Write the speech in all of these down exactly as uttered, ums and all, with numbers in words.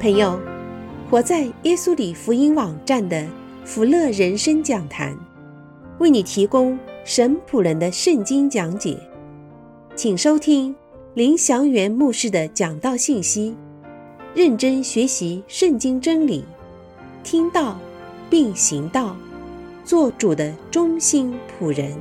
朋友，活在耶稣里福音网站的福乐人生讲坛，为你提供神仆人的圣经讲解，请收听林祥元牧师的讲道信息，认真学习圣经真理，听道并行道，做主的忠心仆人。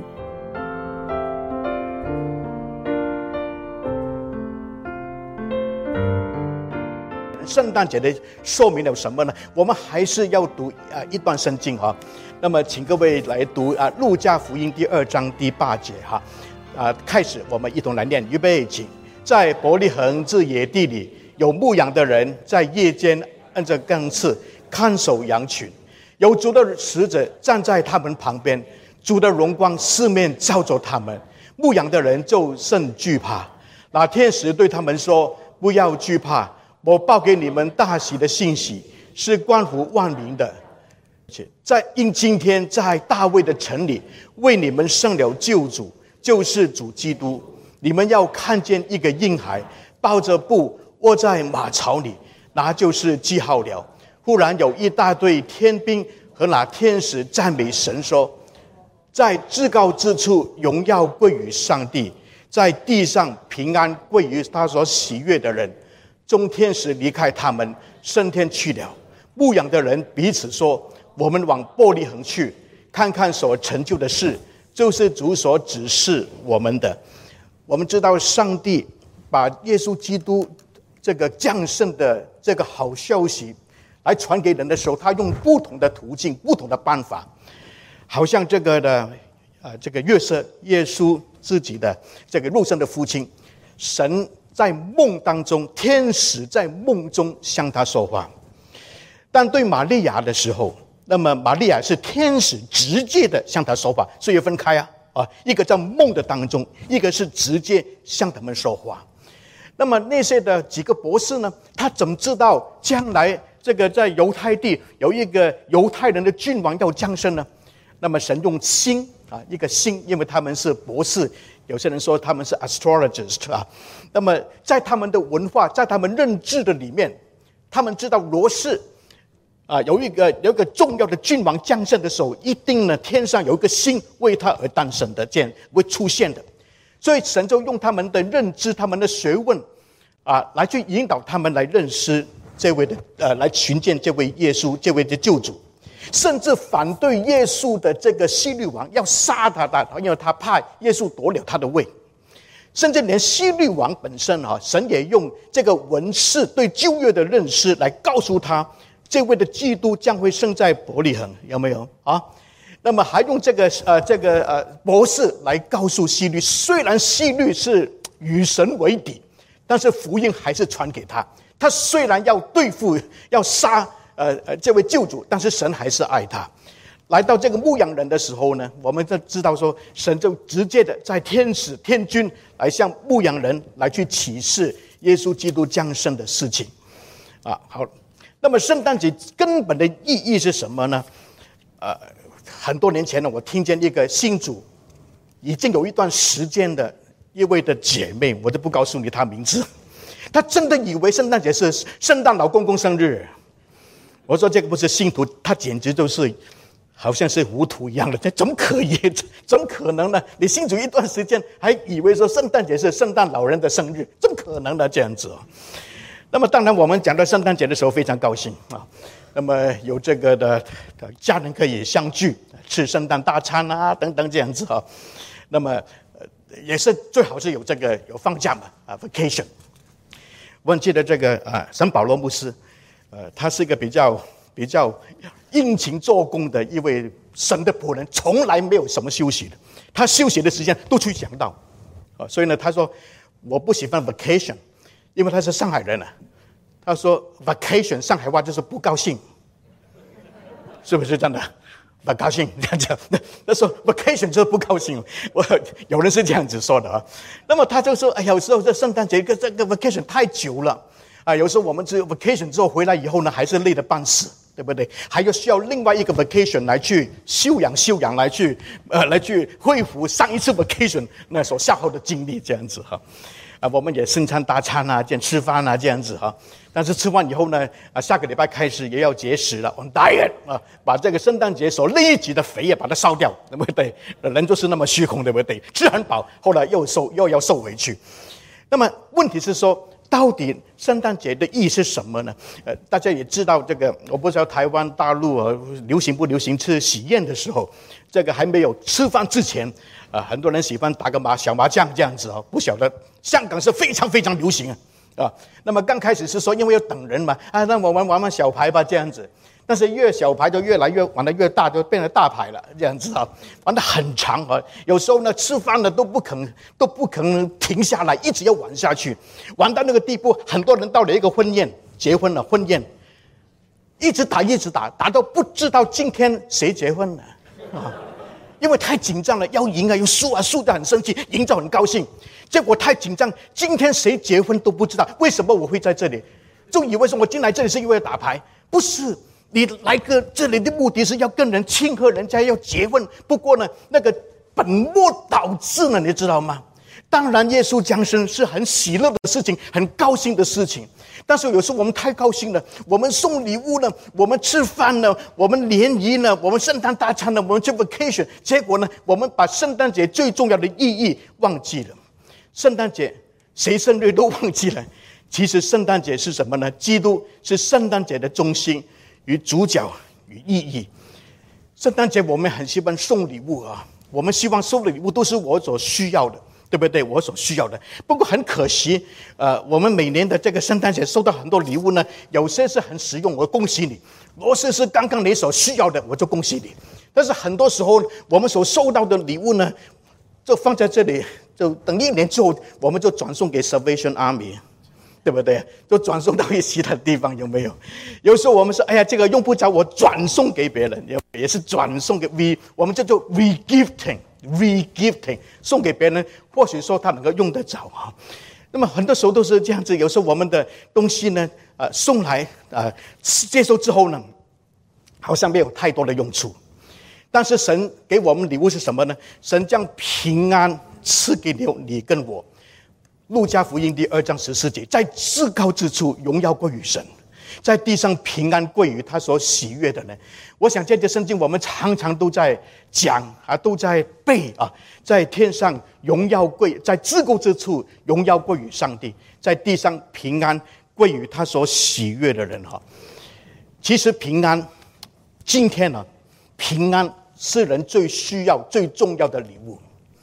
圣诞节的说明了什么呢？我们还是要读啊、呃、一段圣经哈。那么，请各位来读啊、呃《路加福音》第二章第八节哈。啊、呃，开始我们一同来念，预备起。在伯利恒之野地里，有牧羊的人在夜间按着更次看守羊群，有主的使者站在他们旁边，主的荣光四面照着他们，牧羊的人就甚惧怕。那天使对他们说：“不要惧怕。我报给你们大喜的信息，是关乎万民的。在因今天在大卫的城里，为你们生了救主，就是主基督。你们要看见一个婴孩抱着布卧在马槽里，那就是记号了。”忽然有一大队天兵和那天使赞美神说：“在至高之处荣耀归于上帝，在地上平安归于他所喜悦的人。”众天使离开他们，升天去了。牧羊的人彼此说：“我们往伯利恒去，看看所成就的事，就是主所指示我们的。”我们知道上帝把耶稣基督这个降生的这个好消息来传给人的时候，他用不同的途径、不同的办法，好像这个的呃，这个约瑟，耶稣自己的这个肉身的父亲，神在梦当中，天使在梦中向他说话。但对玛利亚的时候，那么玛利亚是天使直接的向他说话，所以分开啊啊，一个在梦的当中，一个是直接向他们说话。那么那些的几个博士呢，他怎么知道将来这个在犹太地有一个犹太人的君王要降生呢？那么神用星啊，一个星，因为他们是博士，有些人说他们是 astrologist 啊。那么在他们的文化，在他们认知的里面，他们知道罗氏啊有一个有一个重要的君王降生的时候，一定呢天上有一个星为他而诞生的，这样会出现的。所以神就用他们的认知、他们的学问啊，来去引导他们来认识这位的呃，来寻见这位耶稣，这位的救主。甚至反对耶稣的这个希律王要杀他的，因为他怕耶稣夺了他的位。甚至连希律王本身啊，神也用这个文士对旧约的认识来告诉他，这位的基督将会生在伯利恒，有没有啊？那么还用这个呃这个呃博士来告诉希律，虽然希律是与神为敌，但是福音还是传给他。他虽然要对付要杀呃呃这位救主，但是神还是爱他。来到这个牧羊人的时候呢，我们就知道说，神就直接的在天使天君来向牧羊人来去启示耶稣基督降生的事情啊。好，那么圣诞节根本的意义是什么呢？呃，很多年前呢，我听见一个信主已经有一段时间的一位的姐妹，我就不告诉你她名字，她真的以为圣诞节是圣诞老公公生日。我说这个不是信徒，她简直就是好像是糊涂一样的，这怎么可以？怎么可能呢？你信主一段时间，还以为说圣诞节是圣诞老人的生日，怎么可能呢？这样子。那么当然，我们讲到圣诞节的时候非常高兴啊。那么有这个的家人可以相聚，吃圣诞大餐啊，等等这样子啊。那么也是最好是有这个有放假嘛啊 ，vacation。我很记得这个啊，圣保罗牧师，呃，他是一个比较比较殷勤做工的一位神的仆人，从来没有什么休息的。他休息的时间都去讲道啊，所以呢，他说我不喜欢 vacation， 因为他是上海人啊。他说 vacation 上海话就是不高兴，是不是真的？不高兴这样讲，他说 vacation 就是不高兴。我有人是这样子说的啊。那么他就说，哎，有时候这圣诞节这个 vacation 太久了啊，有时候我们只有 vacation 之后回来以后呢，还是累得半死，对不对？还有需要另外一个 vacation 来去休养休养，来去呃来去恢复上一次 vacation 那所消耗的精力，这样子哈。 啊，我们也圣餐大餐啊，这样吃饭啊，这样子哈。但是吃完以后呢，啊，下个礼拜开始也要节食了，我们 diet 啊，把这个圣诞节所累积的肥也把它烧掉，对不对？人就是那么虚空，对不对？吃很饱，后来又瘦，又要瘦回去。那么问题是说，到底圣诞节的意义是什么呢？呃，大家也知道这个，我不知道台湾、大陆啊流行不流行吃喜宴的时候，这个还没有吃饭之前，啊、呃，很多人喜欢打个麻小麻将这样子哦。不晓得香港是非常非常流行啊。啊，那么刚开始是说因为要等人嘛，啊，那我们玩玩小牌吧这样子，但是越小牌就越来越玩得越大，就变成大牌了这样子啊，玩得很长啊，有时候呢吃饭呢都不肯都不肯停下来，一直要玩下去，玩到那个地步，很多人到了一个婚宴，结婚了婚宴，一直打一直打，打到不知道今天谁结婚了啊。因为太紧张了，要赢啊，又输啊，输得很生气，赢着很高兴。结果太紧张，今天谁结婚都不知道。为什么我会在这里？就以为说我进来这里是因为打牌，不是。你来个这里的目的是要跟人庆贺人家要结婚。不过呢，那个本末倒置呢，你知道吗？当然，耶稣降生是很喜乐的事情，很高兴的事情。但是有时候我们太高兴了，我们送礼物呢，我们吃饭呢，我们联谊呢，我们圣诞大餐呢，我们去 vacation， 结果呢，我们把圣诞节最重要的意义忘记了。圣诞节谁生日都忘记了。其实圣诞节是什么呢？基督是圣诞节的中心与主角与意义。圣诞节我们很喜欢送礼物啊，我们希望送的礼物都是我所需要的。对不对？我所需要的。不过很可惜，呃，我们每年的这个圣诞节收到很多礼物呢，有些是很实用，我恭喜你；有些是刚刚你所需要的，我就恭喜你。但是很多时候，我们所收到的礼物呢，就放在这里，就等一年之后，我们就转送给 Salvation Army， 对不对？就转送到其他地方，有没有？有时候我们说，哎呀，这个用不着，我转送给别人，也是转送给 we， 我们叫做 regifting。regifting 送给别人，或许说他能够用得着啊。那么很多时候都是这样子，有时候我们的东西呢，呃，送来呃接受之后呢，好像没有太多的用处。但是神给我们礼物是什么呢？神将平安赐给你，你跟我。路加福音第二章十四节，在至高之处荣耀归于神，在地上平安归于他所喜悦的人。我想这节圣经我们常常都在讲啊，都在背啊。在天上荣耀归，在至高之处荣耀归于上帝，在地上平安归于他所喜悦的人哈。其实平安，今天呢，平安是人最需要、最重要的礼物，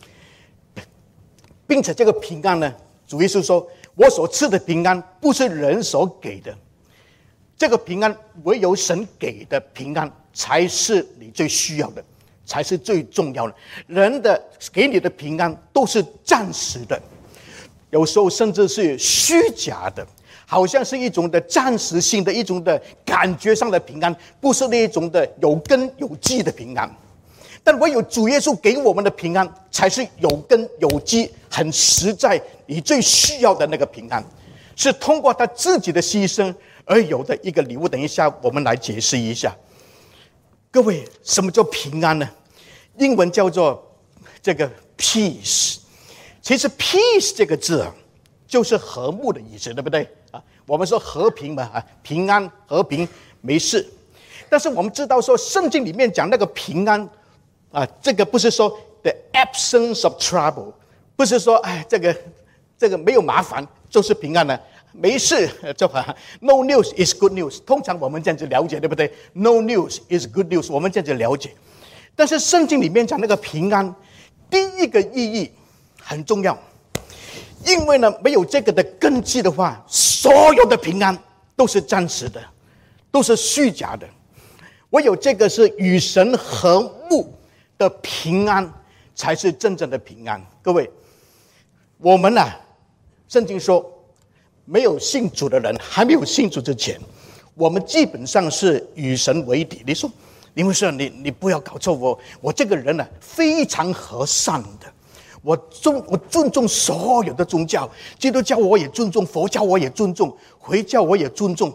并且这个平安呢，主耶稣说，我所赐的平安不是人所给的。这个平安唯有神给的平安才是你最需要的，才是最重要的。人的给你的平安都是暂时的，有时候甚至是虚假的，好像是一种的暂时性的一种的感觉上的平安，不是那一种的有根有基的平安。但唯有主耶稣给我们的平安才是有根有基，很实在，你最需要的那个平安，是通过他自己的牺牲而有的一个礼物。等一下我们来解释一下。各位，什么叫平安呢？英文叫做这个 peace。 其实 peace 这个字啊，就是和睦的意思，对不对啊？我们说和平嘛，啊，平安和平没事。但是我们知道说圣经里面讲那个平安啊，这个不是说 the absence of trouble， 不是说哎这个这个没有麻烦就是平安了，没事就好。No news is good news， 通常我们这样子了解，对不对？ No news is good news， 我们这样子了解。但是圣经里面讲那个平安，第一个意义很重要，因为呢没有这个的根基的话，所有的平安都是暂时的，都是虚假的。唯有这个是与神和睦的平安，才是真正的平安。各位，我们啊，圣经说没有信主的人，还没有信主之前，我们基本上是与神为敌。你说你们说你你不要搞错我，我这个人呢、啊、非常和善的，我尊我尊重所有的宗教，基督教我也尊重，佛教我也尊重，回教我也尊重，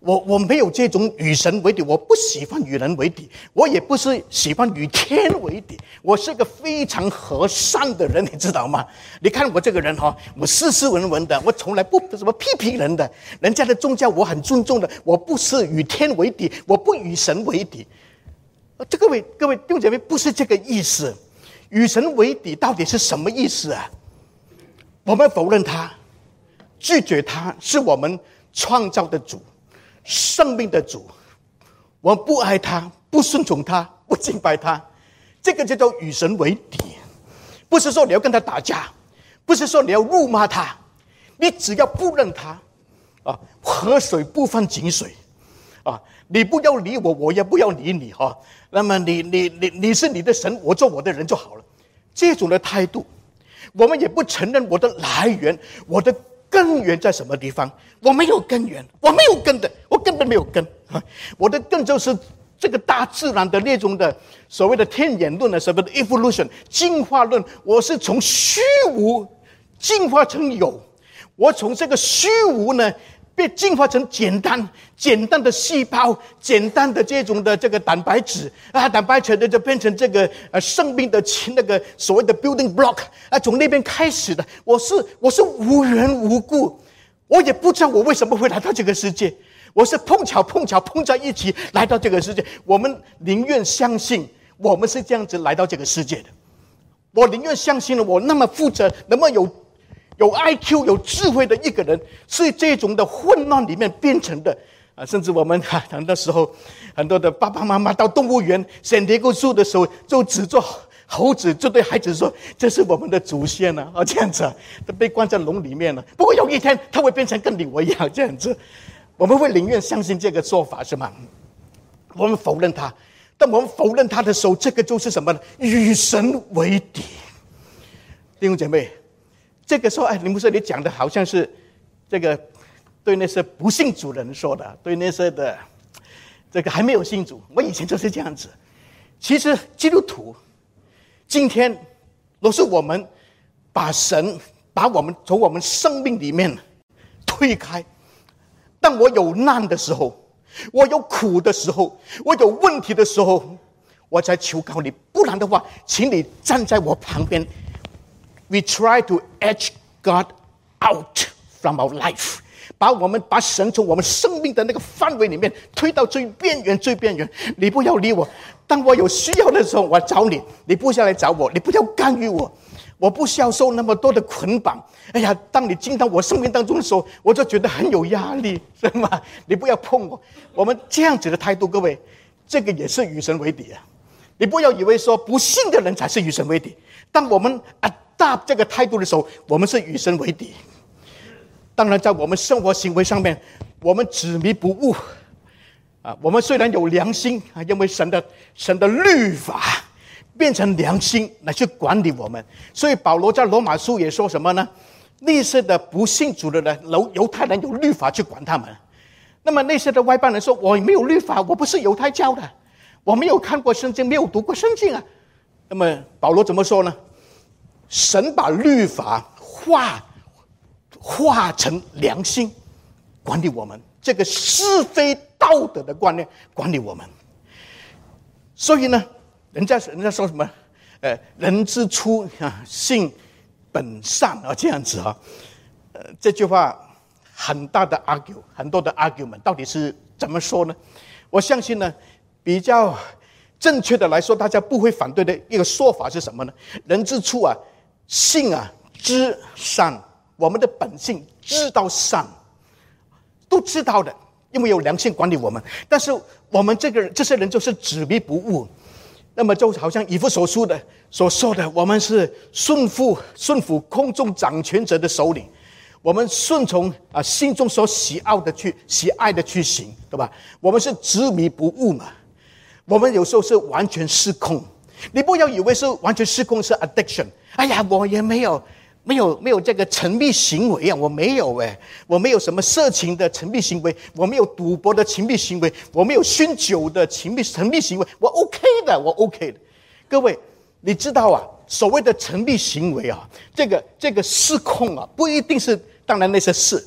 我我没有这种与神为敌，我不喜欢与人为敌，我也不是喜欢与天为敌，我是个非常和善的人，你知道吗？你看我这个人哈，我斯斯文文的，我从来不什么批评人的，人家的宗教我很尊重的，我不是与天为敌，我不与神为敌。这各位各位弟兄姐妹，不是这个意思。与神为敌到底是什么意思啊？我们否认他，拒绝他，是我们创造的主，生命的主，我们不爱他，不顺从他，不敬拜他，这个就叫与神为敌。不是说你要跟他打架，不是说你要辱骂他，你只要不认他啊，河水不犯井水啊，你不要理我，我也不要理你哈、啊。那么你你你你是你的神，我做我的人就好了。这种的态度，我们也不承认我的来源，我的根源在什么地方？我没有根源，我没有根的，我根本没有根。我的根就是这个大自然的那种的所谓的天演论的什么的 evolution 进化论，我是从虚无进化成有，我从这个虚无呢被进化成简单简单的细胞，简单的这种的这个蛋白质啊，蛋白质的就变成这个呃生命的那个所谓的 building block 啊，从那边开始的。我是我是无缘无故，我也不知道我为什么会来到这个世界，我是碰巧碰巧碰在一起来到这个世界。我们宁愿相信我们是这样子来到这个世界的，我宁愿相信了我那么负责，那么有。有 I Q 有智慧的一个人，是这种的混乱里面变成的啊！甚至我们啊，很多时候很多的爸爸妈妈到动物园San Diego Zoo的时候，就指着猴子就对孩子说：“这是我们的祖先啊！”啊，这样子啊，他被关在笼里面了。不过有一天他会变成跟你我一样这样子，我们会宁愿相信这个说法是吗？我们否认他，但我们否认他的时候，这个就是什么呢？与神为敌，弟兄姐妹。这个时候，哎，林牧师，你讲的好像是这个对那些不信主的人说的，对那些的这个还没有信主，我以前就是这样子。其实基督徒今天都是我们把神把我们从我们生命里面推开。当我有难的时候，我有苦的时候，我有问题的时候，我才求告你，不然的话，请你站在我旁边。We try to edge God out from our life， 把我们把神从我们生命的那个范围里面推到最边缘最边缘。你不要理我，当我有需要的时候我找你，你不要来找我，你不要干预我，我不需要受那么多的捆绑。哎呀，当你进到我生命当中的时候，我就觉得很有压力，是吗？你不要碰我。我们这样子的态度，各位，这个也是与神为敌啊！你不要以为说不信的人才是与神为敌。当我们adopt这个态度的时候，我们是与神为敌。当然在我们生活行为上面，我们执迷不悟啊。我们虽然有良心啊，因为神的神的律法变成良心来去管理我们。所以保罗在罗马书也说什么呢？那些的不信主的人，犹太人有律法去管他们。那么那些的外邦人说，我没有律法，我不是犹太教的，我没有看过圣经，没有读过圣经啊。那么保罗怎么说呢？神把律法化化成良心管理我们，这个是非道德的观念管理我们。所以呢，人家人家说什么？呃，人之初啊，性本善啊，这样子啊。呃，这句话很大的 argue， 很多的 argument， 到底是怎么说呢？我相信呢，比较正确的来说，大家不会反对的一个说法是什么呢？人之初啊，性啊知善，我们的本性知道善，都知道的，因为有良心管理我们。但是我们这个这些人就是执迷不悟，那么就好像以弗所书的所说的，我们是顺服顺服空中掌权者的首领，我们顺从啊心中所喜爱的去喜爱的去行，对吧？我们是执迷不悟嘛。我们有时候是完全失控，你不要以为是完全失控是 addiction。哎呀，我也没有没有没有这个沉迷行为啊，我没有哎，我没有什么色情的沉迷行为，我没有赌博的沉迷行为，我没有酗酒的沉迷沉迷行为，我 OK 的，我 OK 的。各位，你知道啊，所谓的沉迷行为啊，这个这个失控啊，不一定是，当然那些是，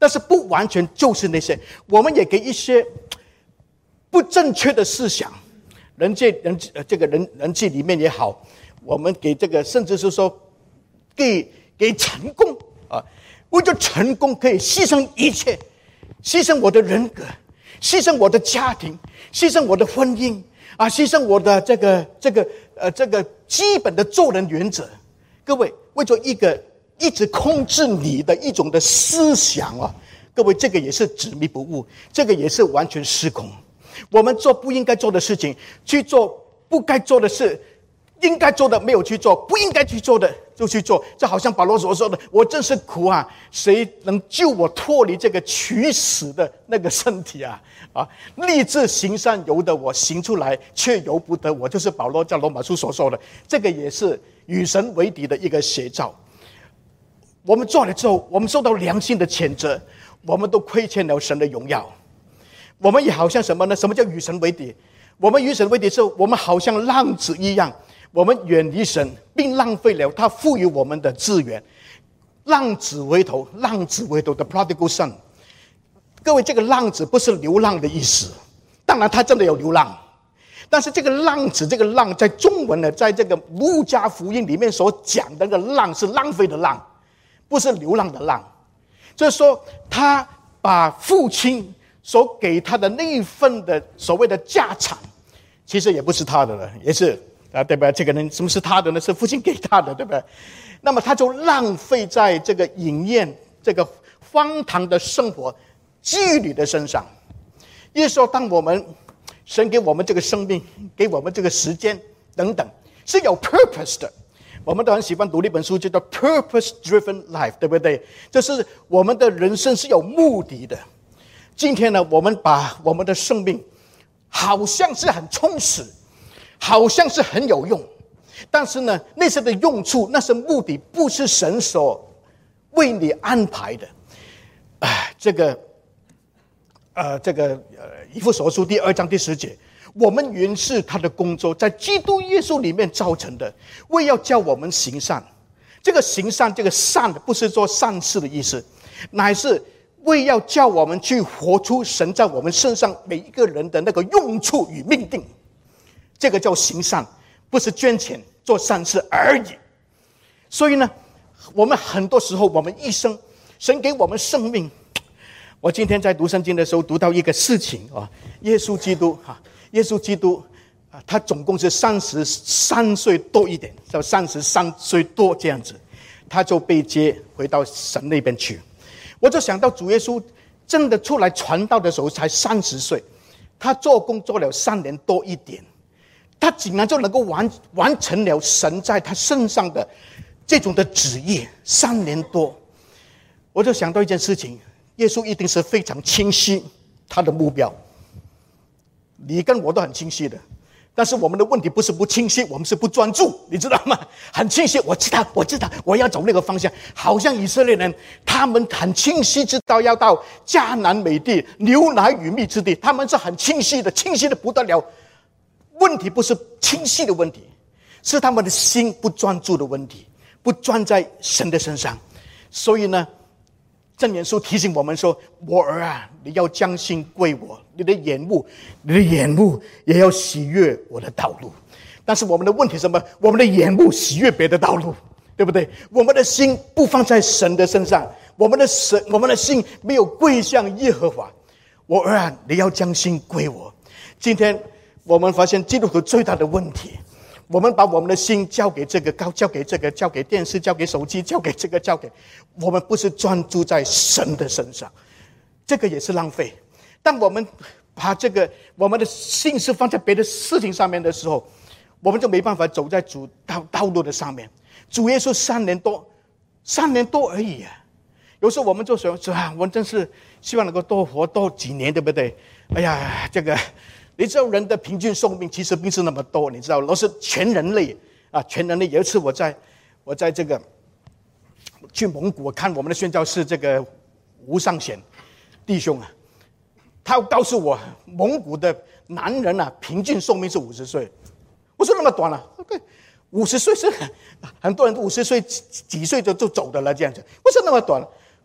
但是不完全就是那些，我们也给一些不正确的思想，人际人这个人人际里面也好，我们给这个甚至是说给给成功啊，为了成功可以牺牲一切，牺牲我的人格，牺牲我的家庭，牺牲我的婚姻啊，牺牲我的这个这个呃这个基本的做人原则。各位，为了一个一直控制你的一种的思想啊，各位，这个也是执迷不悟，这个也是完全失控。我们做不应该做的事情，去做不该做的事，应该做的没有去做，不应该去做的就去做。这好像保罗所说的，我真是苦啊，谁能救我脱离这个取死的那个身体啊？啊，立志行善由得我，行出来却由不得我，就是保罗在罗马书所说的。这个也是与神为敌的一个写照。我们做了之后，我们受到良心的谴责，我们都亏欠了神的荣耀。我们也好像什么呢？什么叫与神为敌？我们与神为敌之后，我们好像浪子一样，我们远离神，并浪费了他赋予我们的资源。浪子回头，浪子回头的 prodigal son。各位，这个浪子不是流浪的意思，当然他真的有流浪，但是这个浪子，这个浪在中文呢，在这个路加福音里面所讲的那个浪是浪费的浪，不是流浪的浪。就是说，他把父亲所给他的那一份的所谓的家产，其实也不是他的了，也是啊，对吧？这个人什么是他的呢？是父亲给他的，对不对？那么他就浪费在这个饮宴、这个荒唐的生活、妓女的身上。也就是说，当我们神给我们这个生命，给我们这个时间等等，是有 purpose 的。我们都很喜欢读一本书，叫做 Purpose Driven Life， 对不对？就是我们的人生是有目的的。今天呢，我们把我们的生命好像是很充实，好像是很有用，但是呢，那些的用处，那些目的，不是神所为你安排的。哎，这个，呃，这个呃，以弗所书第二章第十节，我们原是他的工作，在基督耶稣里面造成的，为要叫我们行善。这个行善，这个善不是做善事的意思，乃是为要叫我们去活出神在我们身上每一个人的那个用处与命定。这个叫行善，不是捐钱做善事而已。所以呢，我们很多时候，我们一生神给我们生命。我今天在读圣经的时候读到一个事情啊，耶稣基督哈，耶稣基督啊，他总共是三十三岁多一点，到三十三岁多这样子，他就被接回到神那边去。我就想到主耶稣真的出来传道的时候才三十岁，他做工做了三年多一点，他竟然就能够完完成了神在他身上的这种的旨意，三年多。我就想到一件事情，耶稣一定是非常清晰他的目标，你跟我都很清晰的，但是我们的问题不是不清晰，我们是不专注，你知道吗？很清晰，我知道我知道我要走那个方向，好像以色列人他们很清晰知道要到迦南美地牛奶与蜜之地，他们是很清晰的，清晰的不得了。问题不是清晰的问题，是他们的心不专注的问题，不专在神的身上。所以呢，箴言书提醒我们说，我儿啊，你要将心归我，你的眼目你的眼目也要喜悦我的道路。但是我们的问题是什么？我们的眼目喜悦别的道路，对不对？我们的心不放在神的身上，我们的神我们的心没有归向耶和华。我儿啊，你要将心归我。今天我们发现基督徒最大的问题，我们把我们的心交给这个，交给这个，交给电视，交给手机，交给这个，交给我们，不是专注在神的身上，这个也是浪费。当我们把这个我们的心思放在别的事情上面的时候，我们就没办法走在主道道路的上面。主耶稣三年多，三年多而已啊！有时候我们就想说啊，我们真是希望能够多活多几年，对不对？哎呀，这个。你知道人的平均寿命其实并不是那么多，你知道，都是全人类啊，全人类。有一次我在我在这个去蒙古看我们的宣教士这个吴尚贤弟兄啊，他告诉我蒙古的男人啊平均寿命是五十岁。我说那么短了、啊、五十岁是很很多人五十岁几岁就就走的了这样子。我说那么短，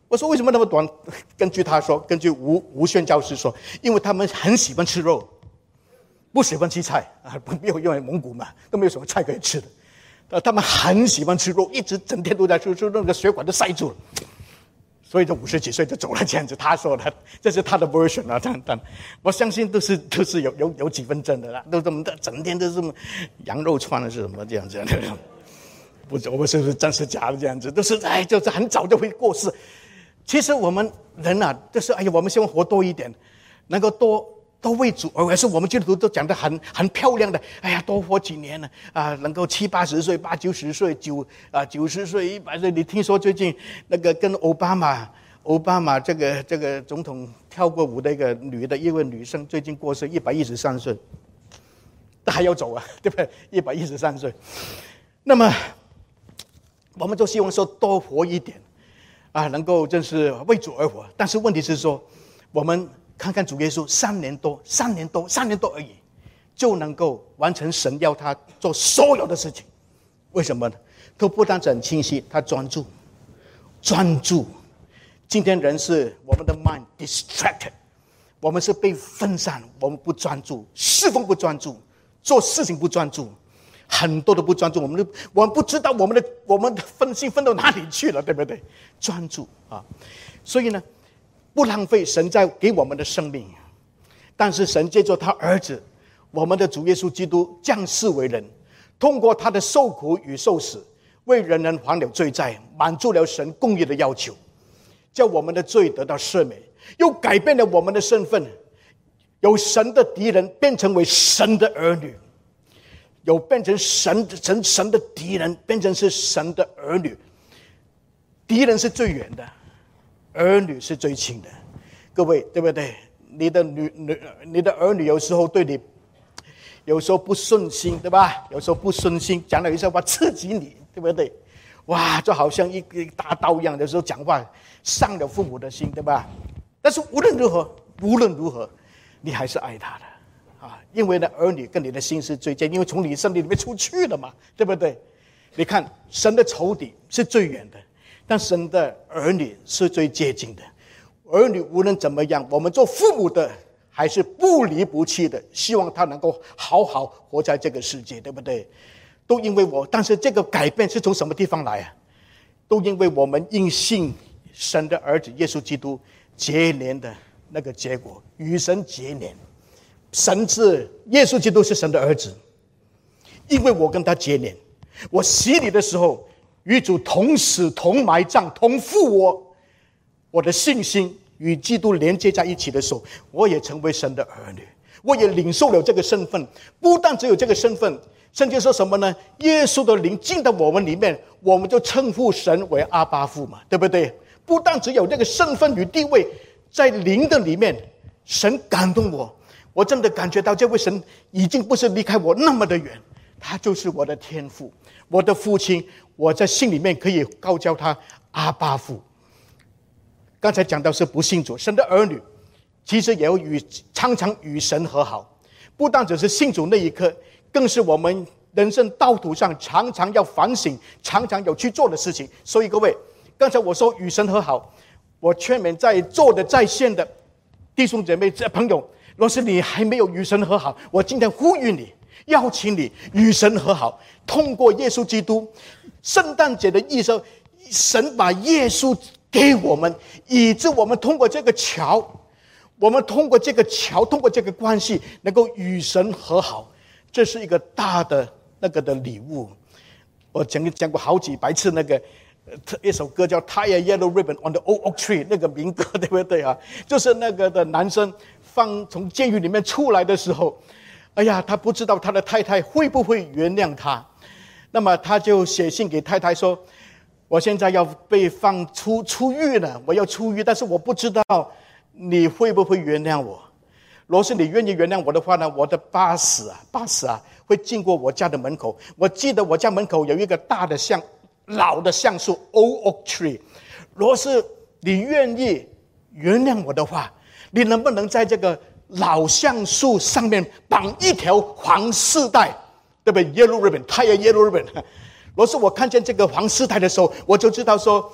我说为什么那么短？根据他说，根据吴吴宣教师说，因为他们很喜欢吃肉，不喜欢吃菜啊，没有因为蒙古嘛，都没有什么菜可以吃的。呃，他们很喜欢吃肉，一直整天都在吃，吃那个血管都塞住了，所以就五十几岁就走了这样子。他说的，这是他的 version 啊，但但我相信都是都是有有有几分真的啦，都这么整天都是羊肉串的是什么这样子，不知我们是不是真是假的这样子，都是哎，就是很早就会过世。其实我们人啊，就是哎呀，我们希望活多一点，能够多。都为主而是我们基督徒都讲得很很漂亮的，哎呀，多活几年呢啊，能够七八十岁、八九十岁、九啊九十岁、一百岁。你听说最近那个跟奥巴马、奥巴马这个这个总统跳过舞的一个女的一位女生，最近过世，一百一十三岁，还要走啊，对不对？一百一十三岁。那么，我们都希望说多活一点啊，能够真是为主而活。但是问题是说，我们。看看主耶稣三年多，三年多，三年多而已，就能够完成神要他做所有的事情。为什么呢？他不但很清晰，他专注，专注。今天人是我们的 mind distracted， 我们是被分散，我们不专注，侍奉不专注，做事情不专注，很多的不专注。我们的我们不知道我们的我们的分心分到哪里去了，对不对？专注啊，所以呢。不浪费神在给我们的生命，但是神借着他儿子，我们的主耶稣基督降世为人，通过他的受苦与受死，为人人还了罪债，满足了神公义的要求，叫我们的罪得到赦免，又改变了我们的身份，由神的敌人变成为神的儿女，有变成神神神的敌人变成是神的儿女。敌人是最远的，儿女是最亲的，各位对不对？你的女女，你的儿女有时候对你，有时候不顺心，对吧？有时候不顺心，讲了一些话刺激你，对不对？哇，就好像一个大刀一样，有时候讲话伤了父母的心，对吧？但是无论如何，无论如何，你还是爱他的啊，因为呢，儿女跟你的心是最近，因为从你身体里面出去了嘛，对不对？你看，神的仇敌是最远的。但神的儿女是最接近的，儿女无论怎么样，我们做父母的还是不离不弃的，希望他能够好好活在这个世界，对不对？都因为我，但是这个改变是从什么地方来啊？都因为我们因信神的儿子耶稣基督结连的那个结果，与神结连。神是耶稣基督是神的儿子，因为我跟他结连，我洗礼的时候。与主同死同埋葬同复活，我的信心与基督连接在一起的时候，我也成为神的儿女，我也领受了这个身份。不但只有这个身份，圣经说什么呢？耶稣的灵进到我们里面，我们就称呼神为阿爸父嘛，对不对？不但只有这个身份与地位，在灵的里面，神感动我，我真的感觉到这位神已经不是离开我那么的远，他就是我的天父，我的父亲。我在心里面可以高叫他阿爸父。刚才讲到是不信主，神的儿女其实也要与常常与神和好，不但只是信主那一刻，更是我们人生道途上常常要反省，常常有去做的事情。所以各位，刚才我说与神和好，我劝勉在座的在线的弟兄姐妹朋友，若是你还没有与神和好，我今天呼吁你，邀请你与神和好，通过耶稣基督。圣诞节的意思，神把耶稣给我们，以致我们通过这个桥，我们通过这个桥，通过这个关系，能够与神和好，这是一个大的那个的礼物。我讲讲过好几百次那个一首歌叫《Tie a Yellow Ribbon on the Old Oak Tree》，那个民歌，对不对啊？就是那个的男生放从监狱里面出来的时候，哎呀，他不知道他的太太会不会原谅他。那么他就写信给太太说，我现在要被放出出狱了，我要出狱，但是我不知道你会不会原谅我。若是你愿意原谅我的话呢，我的巴士啊巴士啊会经过我家的门口。我记得我家门口有一个大的橡老的橡树 Old Oak Tree， 若是你愿意原谅我的话，你能不能在这个老橡树上面绑一条黄丝带，对不对 ？Yellow ribbon， tie a yellow ribbon。若是我看见这个黄丝带的时候，我就知道说，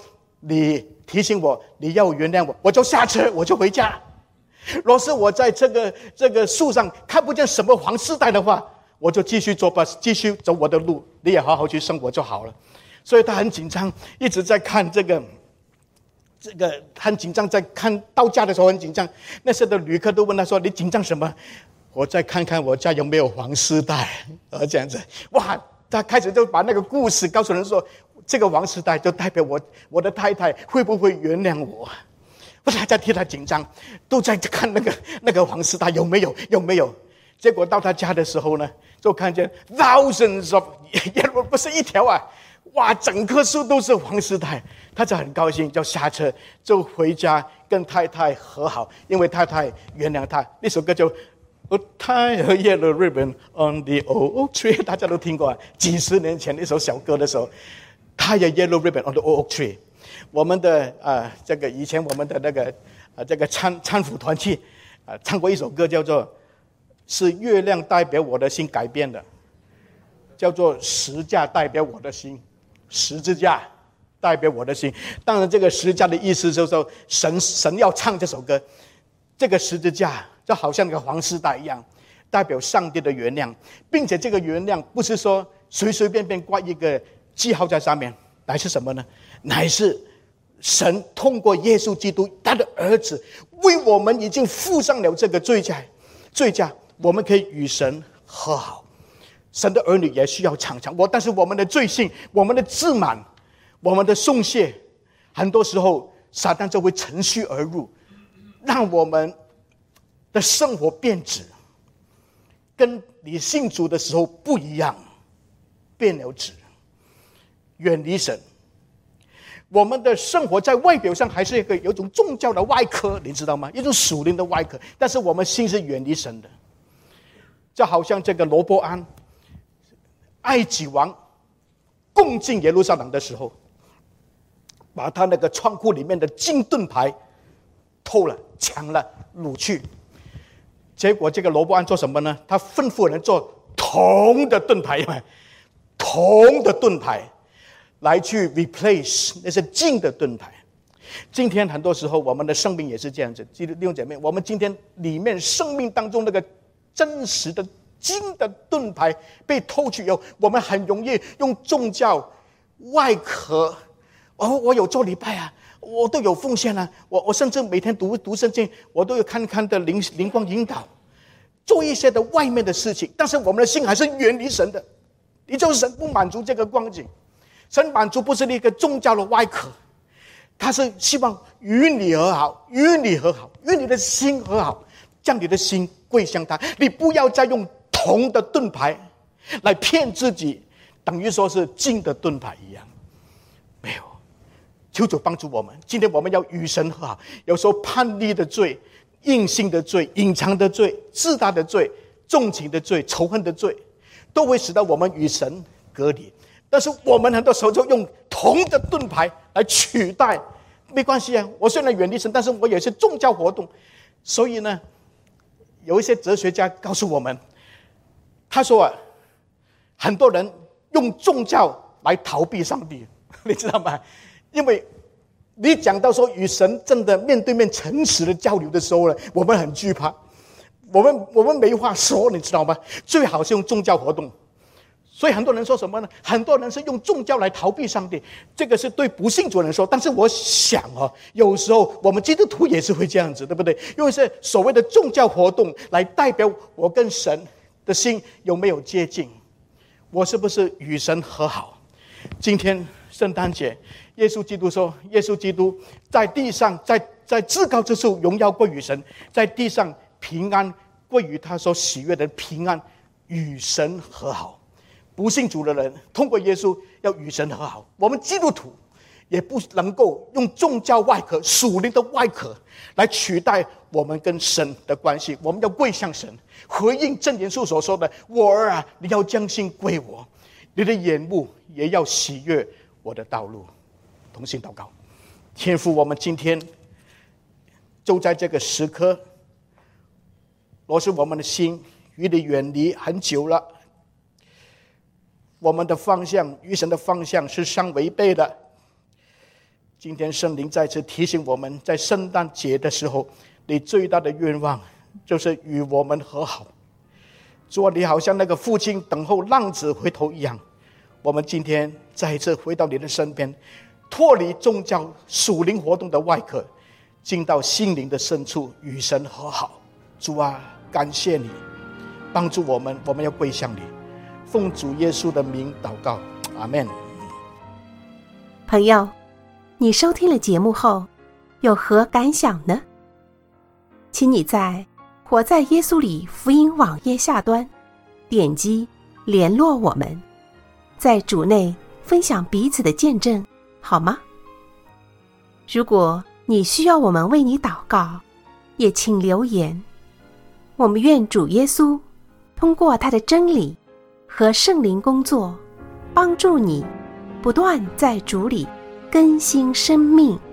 你提醒我，你要原谅我，我就下车，我就回家。若是我在这个这个树上看不见什么黄丝带的话，我就继续做吧，继续走我的路，你也好好去生活就好了。所以他很紧张，一直在看这个这个很紧张，在看到家的时候很紧张。那时的旅客都问他说：“你紧张什么？”我再看看我家有没有黄丝带，呃，这样子。哇，他开始就把那个故事告诉人说，这个黄丝带就代表我我的太太会不会原谅我？我大家替他紧张，都在看那个那个黄丝带有没有有没有。结果到他家的时候呢，就看见 thousands of， 不是一条啊，哇，整棵树都是黄丝带。他就很高兴，就下车就回家跟太太和好，因为太太原谅他。那首歌就。A tie a yellow ribbon on the old oak tree， 大家都听过啊，几十年前那首小歌的时候 ，tie a yellow ribbon on the old oak tree。我们的啊、呃，这个以前我们的那个啊、呃，这个参参辅团契啊、呃，唱过一首歌，叫做《是月亮代表我的心改变的》，叫做十架代表我的心，十字架代表我的心。当然，这个十架的意思就是说，神神要唱这首歌，这个十字架。就好像那个黄丝带一样，代表上帝的原谅，并且这个原谅不是说随随便便挂一个记号在上面，乃是什么呢？乃是神通过耶稣基督他的儿子为我们已经付上了这个罪价，罪价我们可以与神和好。神的儿女也需要常常我，但是我们的罪性、我们的自满、我们的松懈，很多时候撒旦就会乘虚而入，让我们的生活变质，跟你信主的时候不一样，变了质，远离神。我们的生活在外表上还是一个有一种宗教的外壳，你知道吗？一种属灵的外壳，但是我们心是远离神的。就好像这个罗波安，埃及王攻进耶路撒冷的时候，把他那个仓库里面的金盾牌偷了、抢了、掳去。结果这个罗波安做什么呢？他吩咐人做铜的盾牌，铜的盾牌来去 replace 那些金的盾牌。今天很多时候我们的生命也是这样子，弟兄姐妹，我们今天里面生命当中那个真实的金的盾牌被偷去以后，我们很容易用宗教外壳，哦，我有做礼拜啊，我都有奉献啊，我我甚至每天读读圣经，我都有看看的灵灵光引导，做一些的外面的事情，但是我们的心还是远离神的。也就是神不满足这个光景，神满足不是那个宗教的外壳，他是希望与你和好，与你和好，与你的心和好，将你的心归向他。你不要再用铜的盾牌来骗自己，等于说是金的盾牌一样。没有，求主帮助我们。今天我们要与神和好。有时候叛逆的罪、硬性的罪、隐藏的罪、自大的罪、纵情的罪、仇恨的罪，都会使得我们与神隔离。但是我们很多时候就用铜的盾牌来取代。没关系啊，我虽然远离神，但是我有些宗教活动。所以呢，有一些哲学家告诉我们，他说啊，很多人用宗教来逃避上帝，你知道吗？因为你讲到说与神真的面对面诚实的交流的时候呢，我们很惧怕，我们我们没话说，你知道吗？最好是用宗教活动。所以很多人说什么呢？很多人是用宗教来逃避上帝，这个是对不信主人说。但是我想哦，有时候我们基督徒也是会这样子，对不对？因为是所谓的宗教活动来代表我跟神的心有没有接近，我是不是与神和好？今天圣诞节，耶稣基督说，耶稣基督在地上，在在至高之处荣耀归于神，在地上平安归于他所喜悦的平安，与神和好。不信主的人通过耶稣要与神和好，我们基督徒也不能够用宗教外壳、属灵的外壳来取代我们跟神的关系。我们要跪向神，回应箴言书所说的：我儿啊，你要将心归我，你的眼目也要喜悦我的道路。同心祷告。天父，我们今天就在这个时刻，若是我们的心与你远离很久了，我们的方向与神的方向是相违背的， 今天圣灵再次提醒我们，在圣诞节的时候，你最大的愿望就是与我们和好。主啊，你好像那个父亲等候浪子回头一样，我们今天再一次回到你的身边，脱离宗教属灵活动的外壳，进到心灵的深处，与神和好。主啊，感谢你帮助我们，我们要归向你，奉主耶稣的名祷告，阿们。 朋友，你收听了节目后有何感想呢？请你在活在耶稣里福音网页下端点击联络我们，在主内分享彼此的见证，好吗？如果你需要我们为你祷告，也请留言。我们愿主耶稣通过他的真理和圣灵工作，帮助你不断在主里更新生命。